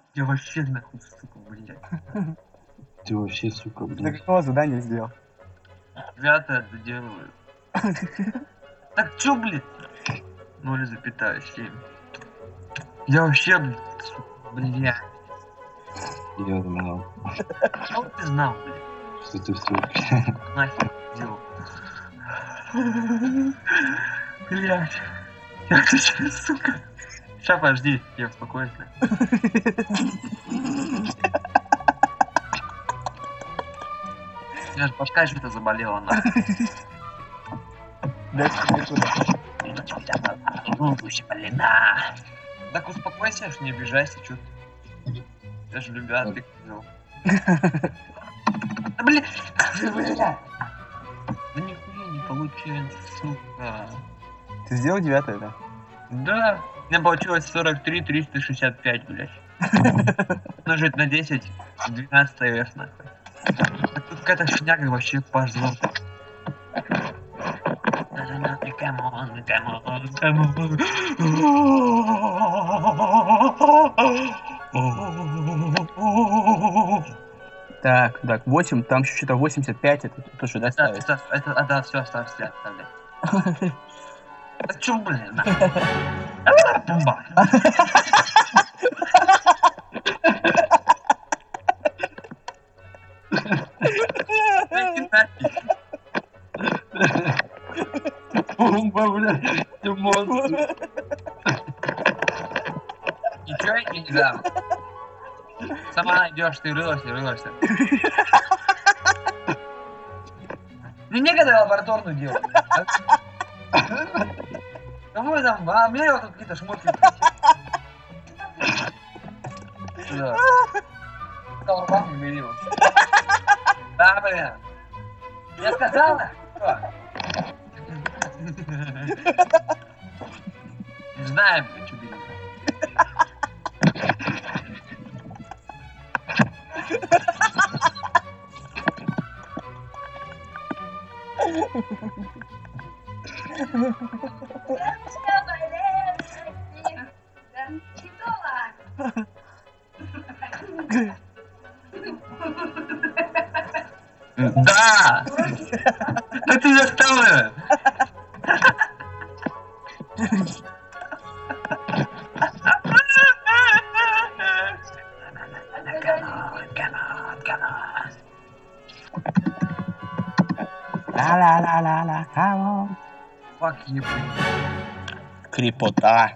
Я вообще нахуй, сука, блядь. Ты вообще, сука, До блядь. какого задания сделал? 9 доделываю. Так чё, блядь? 0,7. Я вообще, блядь, сука, блядь. Я знал, Что ты знал, блядь? что ты все. Нахер делал. Блядь. Я сейчас, сука. Ща, подожди, я успокоился. Я же башка что-то заболела, нахуй. Дальше некуда. Так успокойся, аж не обижайся, чё ты. Я же любя, ты сделал. Да блин, да нихуя не получается, сука. Ты сделал 9, да? Да, у меня получилось 43 365, блядь. Умножить на 10, 12 вес, нахуй. Так тут какая-то шняга вообще пошла. Так, 8, там еще что-то 85, это тоже доставить. Да, все, оставься, оставляй. А чё, блин, нахуй? Бомба. Бомба, блядь, ты монстр. Ничего я тебе не дам. Сама найдешь, ты рылась. Мне некогда лабораторную делать. Кому там, а мне вот тут какие-то шмотки. Да. Колбасу бери его. Да, блин. Я сказала? Что? Не знаю, блин, что бери. Да! Да ты заставила! Ла-ла-ла-ла-ла, come on. Fuck you, блин. Крепота.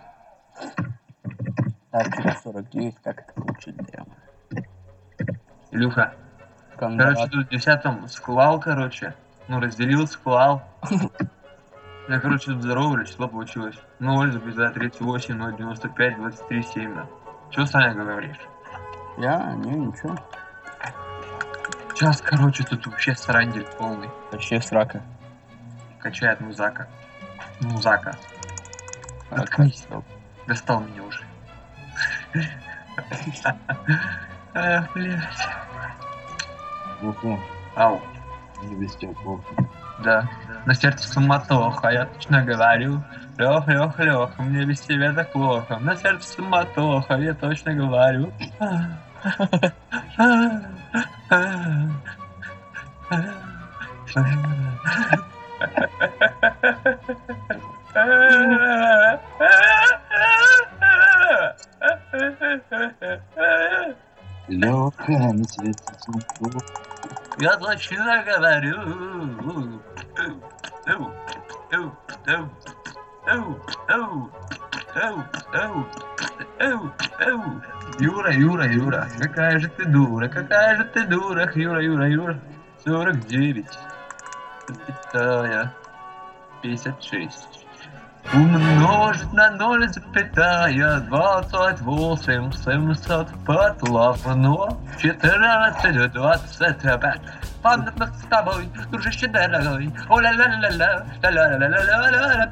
Так, что 49, как это получить дело? Илюха, Кондрат. короче, тут в 10-м склал, короче. Ну, разделил, склал. Я, короче, тут здоровое число получилось. 0,38, 0,95, 23, 7, да. Чё, Саня, говоришь? Я? Не, ничего. Сейчас, короче, тут вообще сарандель полный. Вообще срака. Качает музака. Музака. Заткнись. Достал меня уже. Ах, блядь. Ну-ка, Ау. не без тебя плохо. Да. На сердце суматоха, я точно говорю. Лёх, мне без тебя так плохо. На сердце суматоха, я точно говорю. Лёха, на свете сумку. Я точно говорю. Юра, какая же ты дура, Юра. 49. Запятая. 56. Умножить на 0,28 700 потлавно 14 25. Памятных с тобой, дружище дорогой. О-ля-ля-ля-ля, ля-ля-ля-ля-ля-ля.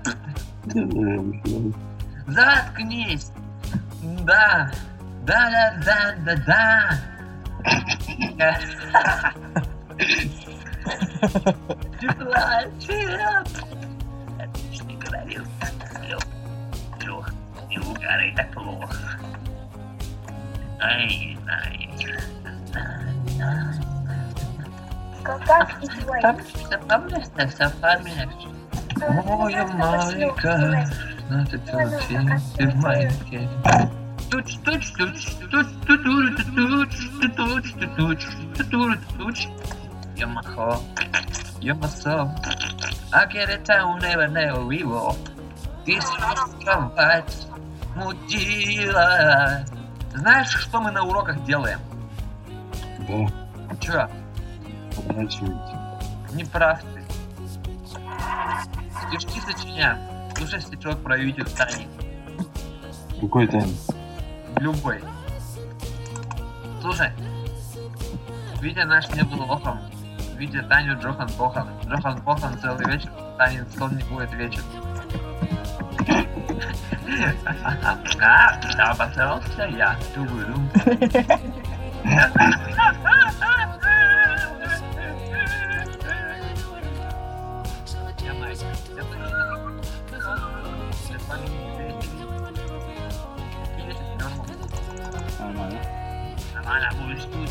Заткнись. Да. Ты плачешь. Отлично говорил. Лёх, не угорай так плохо. Как и твои. Моя майка, на ты ты в моей тени. Туч, туч, туч, туч, туч, туч, туч, туч, туч, туч. Yamaha, Yamaha. I get it down, never we will. This was мудила. Знаешь, что мы на уроках делаем? Да, Чё? подрачивайте. Не прав ты. Стишки сочиняем. Слушай стишок про Витю Тани. Какой там? Любой. Слушай. Витя наш не был лохом. Витя Таню Джохан Похан. Джохан Похан целый вечер. Танин сон не будет вечер. Да, обосрался я. Ту-рум. Нормально. Нормально, будешь тут,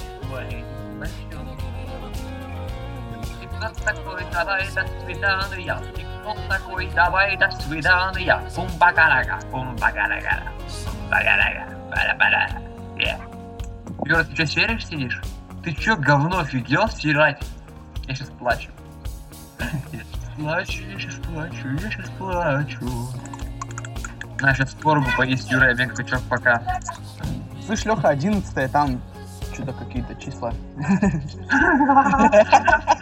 кто такой, давай до свидания. Кто такой, давай до свидания. Бум-багарага, бум-багарага, багарага, бара-бара. Юра, ты что, серишь сидишь? Ты чё, говно, офигел стирать? Я сейчас плачу. Я сейчас плачу. На, сейчас споргу поесть, Юра, я мега качок, пока. Слышь, Леха, 11 там что-то какие-то числа.